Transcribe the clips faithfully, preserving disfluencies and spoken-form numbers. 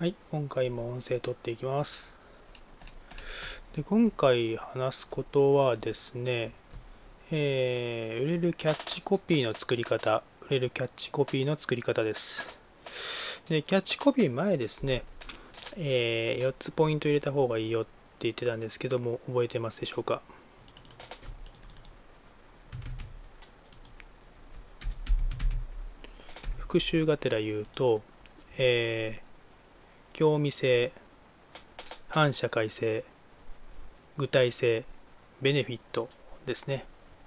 はい、今回も音声取っていきます。で、今回話すことはですね、えー売れるキャッチコピーの作り方、売れるキャッチコピーの作り方です。で、キャッチコピー前ですね、えーよっつポイント入れた方がいいよって言ってたんですけども、覚えてますでしょうか。復習がてら言うと、えー興味性、反社会性、具体性、ベネフィットですね。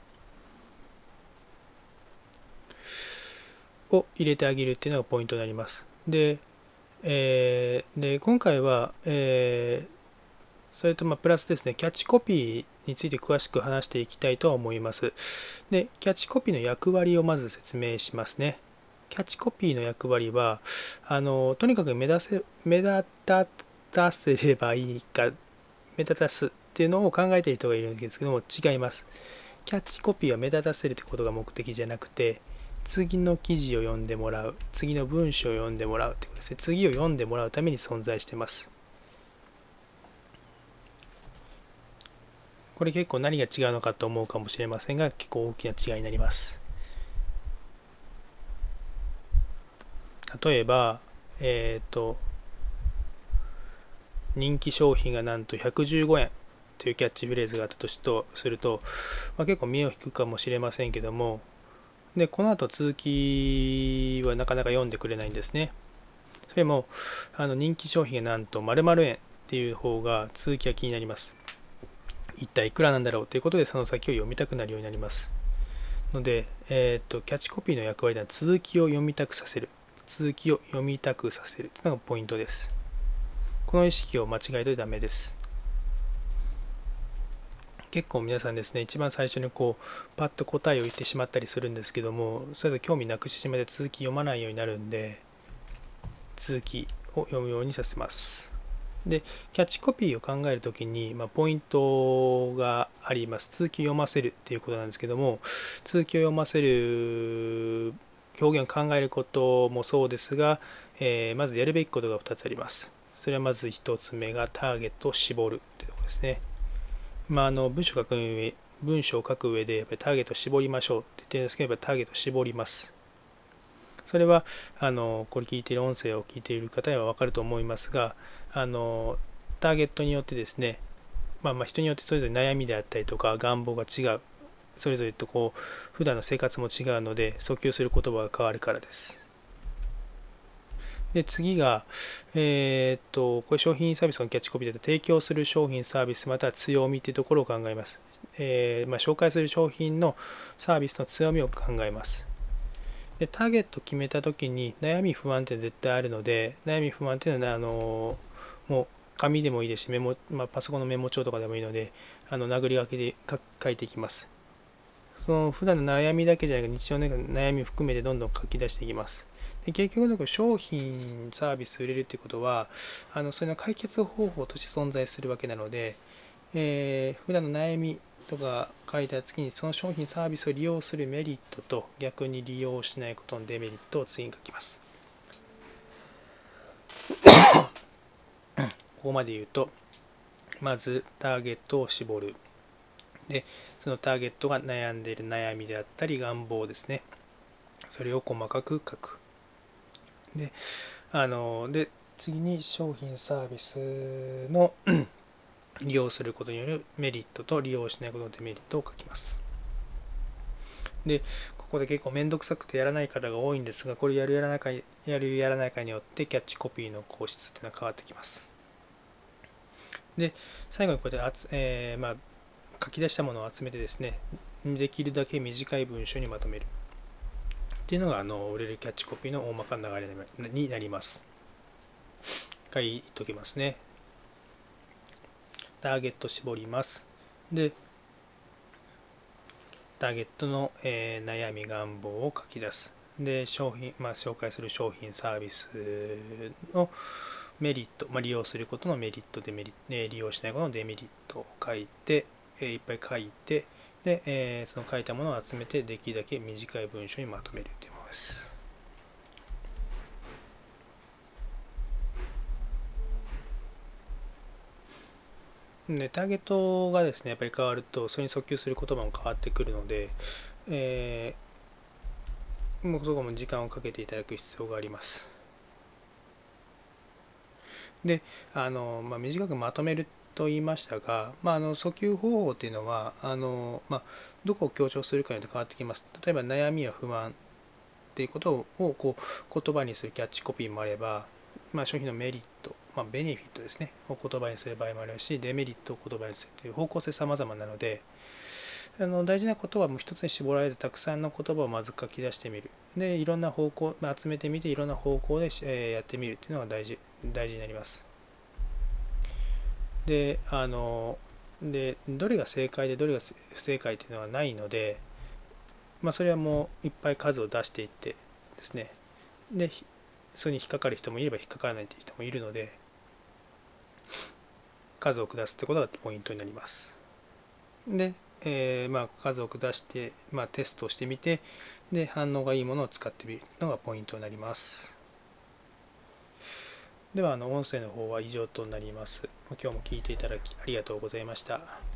を入れてあげるっていうのがポイントになります。で、えーで今回は、えーそれとまあプラスですね、キャッチコピーについて詳しく話していきたいと思います。で、キャッチコピーの役割をまず説明しますね。キャッチコピーの役割は、あのとにかく目立せ目立たせればいいか、目立たすっていうのを考えている人がいるんですけども、違います。キャッチコピーは目立たせるということが目的じゃなくて、次の記事を読んでもらう、次の文章を読んでもらうってことですね。次を読んでもらうために存在しています。これ結構何が違うのかと思うかもしれませんが、結構大きな違いになります。例えば、えっ、ー、と、人気商品がなんとひゃくじゅうごえんというキャッチフレーズがあったとすると、まあ、結構目を引くかもしれませんけども、で、この後続きはなかなか読んでくれないんですね。それも、あの人気商品がなんと〇〇円っていう方が続きが気になります。一体いくらなんだろうということで、その先を読みたくなるようになります。ので、えーと、キャッチコピーの役割では続きを読みたくさせる。続きを読みたくさせるというのがポイントです。この意識を間違えるとダメです。結構皆さんですね、一番最初にこうパッと答えを言ってしまったりするんですけども、それで興味なくしてしまって続き読まないようになるんで、続きを読むようにさせます。で、キャッチコピーを考えるときに、まあ、ポイントがあります。続きを読ませるっていうことなんですけども、続きを読ませる表現を考えることもそうですが、えーまずやるべきことがふたつあります。それはまずひとつめがターゲットを絞るっていうところですね。まあ、あの文章を書く上文章を書く上でやっぱりターゲットを絞りましょうって言ってるんですけど、やっぱりターゲットを絞ります。それはあのこれ聞いている音声を聞いている方には分かると思いますが、あのターゲットによってですね、まあ、まあ人によってそれぞれ悩みであったりとか願望が違う、それぞれとこう普段の生活も違うので訴求する言葉が変わるからです。で次が、えー、っとこれ商品サービスのキャッチコピーで提供する商品サービスまたは強みというところを考えます。えーまあ、紹介する商品のサービスの強みを考えます。でターゲット決めた時に悩み不安って絶対あるので、悩み不安っていうのは、あのもう紙でもいいですしメモ、まあ、パソコンのメモ帳とかでもいいので、あの殴り書きで書いていきます。その普段の悩みだけじゃなく日常の悩みを含めてどんどん書き出していきます。で結局の商品サービス売れるっていうことは、あのそれの解決方法として存在するわけなので、えー、普段の悩みとか書いた次にその商品サービスを利用するメリットと逆に利用しないことのデメリットを次に書きます。ここまで言うと、まずターゲットを絞る。で、そのターゲットが悩んでいる悩みであったり願望ですね。それを細かく書く。で、あの、で、次に商品サービスの利用することによるメリットと利用しないことのデメリットを書きます。で、ここで結構めんどくさくてやらない方が多いんですが、これやるやらないか、やるやらないかによってキャッチコピーの講質っていうのは変わってきます。で、最後にこうやって、えー、まあ、書き出したものを集めてですね、できるだけ短い文章にまとめるっていうのが、あの売れるキャッチコピーの大まかな流れになります。書いておきますね。ターゲット絞ります。で、ターゲットの、えー、悩み願望を書き出す。で、商品、まあ、紹介する商品サービスのメリット、まあ、利用することのメリット、デメリット、利用しないことのデメリットを書いて、えー、いっぱい書いて、で、えー、その書いたものを集めてできるだけ短い文章にまとめるというものです。 でターゲットがですねやっぱり変わるとそれに訴求する言葉も変わってくるので、えー、もうそこも時間をかけていただく必要があります。であの、まあ、短くまとめると言いましたが、まあ、あの訴求方法っていうのはあの、まあ、どこを強調するかによって変わってきます。例えば悩みや不満っていうことをこう言葉にするキャッチコピーもあれば、まあ、商品のメリット、まあ、ベネフィットですねを言葉にする場合もあるし、デメリットを言葉にするという方向性様々なので、あの大事なことはもう一つに絞られてたくさんの言葉をまず書き出してみる。でいろんな方向、まあ、集めてみていろんな方向で、えーやってみるっていうのが大事大事になります。であのでどれが正解でどれが不正解っていうのはないので、まあ、それはもういっぱい数を出していってですね、でそれに引っかかる人もいれば引っかからないという人もいるので、数を下すってことがポイントになります。で、えーまあ、数を下して、まあ、テストをしてみて、で反応がいいものを使ってみるのがポイントになります。ではあの音声の方は以上となります。今日も聞いていただきありがとうございました。